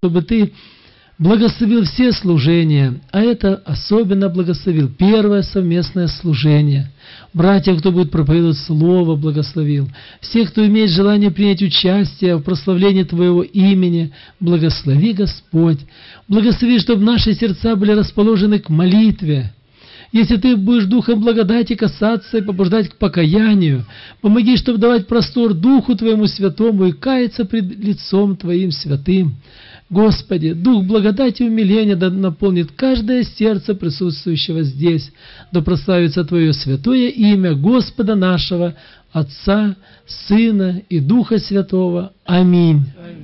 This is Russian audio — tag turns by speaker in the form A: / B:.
A: чтобы Ты благословил все служения, а это особенно благословил первое совместное служение. Братья, кто будет проповедовать Слово, благословил. Всех, кто имеет желание принять участие в прославлении Твоего имени, благослови, Господь. Благослови, чтобы наши сердца были расположены к молитве. Если Ты будешь Духом благодати касаться и побуждать к покаянию, помоги, чтобы давать простор Духу Твоему Святому и каяться пред лицом Твоим святым. Господи, Дух благодати и умиления да наполнит каждое сердце присутствующего здесь, да прославится Твое святое имя Господа нашего, Отца, Сына и Духа Святого. Аминь.